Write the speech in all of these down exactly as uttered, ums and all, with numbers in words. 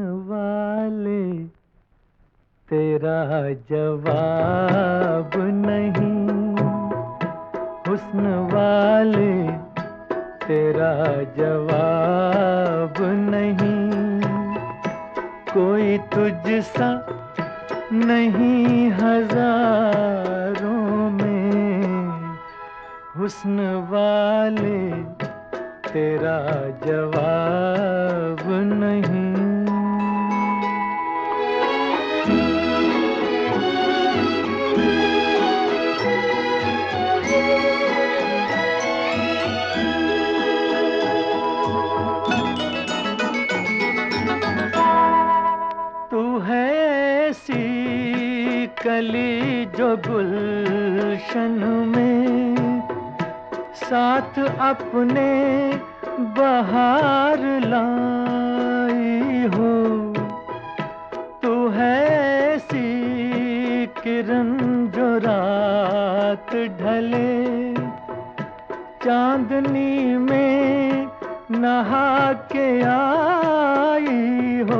वाले तेरा जवाब नहीं, हुस्न वाले तेरा जवाब नहीं, कोई तुझसा नहीं हजारों में, हुस्न वाले तेरा जवाब नहीं। तू है ऐसी कली जो गुलशन में साथ अपने बहार लाई हो। तू है ऐसी किरण जो रात ढले चांदनी में नहा के आई हो।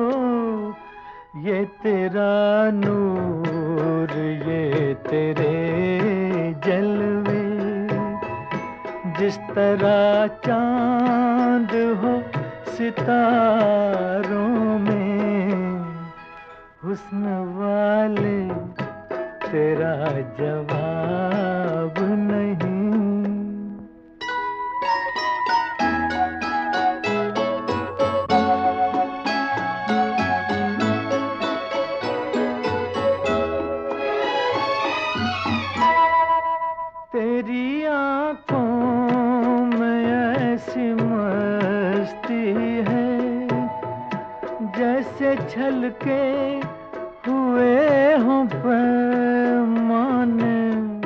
ये तेरा नूर ये तेरे जलवे, जिस तरह चांद हो सितारों में, हुस्न वाले तेरा जवाब नहीं। तेरी आंखों में ऐसी मस्ती है जैसे छलके हुए हों पैमाने।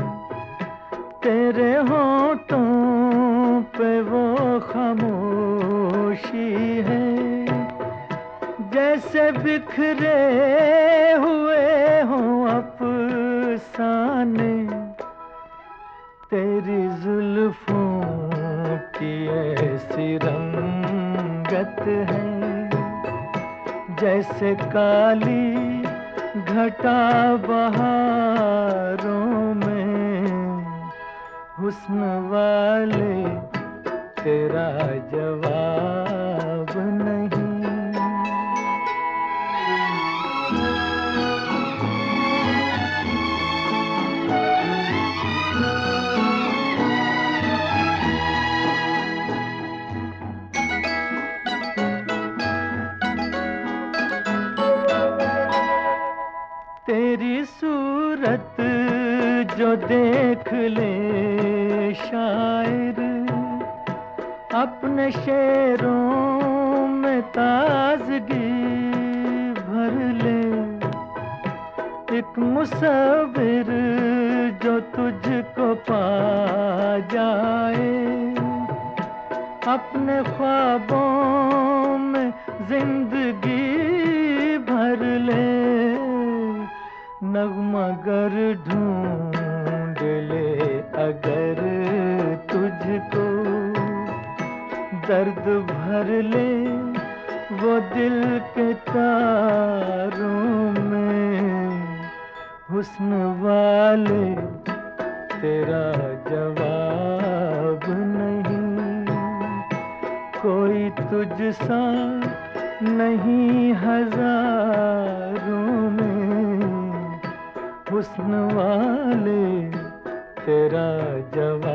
तेरे होठों पे वो खामोशी है जैसे बिखरे हुए हों अफसाने। तेरी जुल्फों की ऐसी रंगत है जैसे काली घटा बहारों में, हुस्न वाले तेरा जवाब नहीं। तेरी सूरत जो देख ले शायर अपने शेरों में ताजगी भर ले। एक मुसव्विर जो तुझको पा जाए अपने ख्वाबों में जिंदगी भर ले। नगमा गर ढूंढ ले अगर तुझको, दर्द भर ले वो दिल के तारों में, हुस्न वाले तेरा जवाब नहीं। कोई तुझसा नहीं हजारों में, हुस्न वाले तेरा जवाब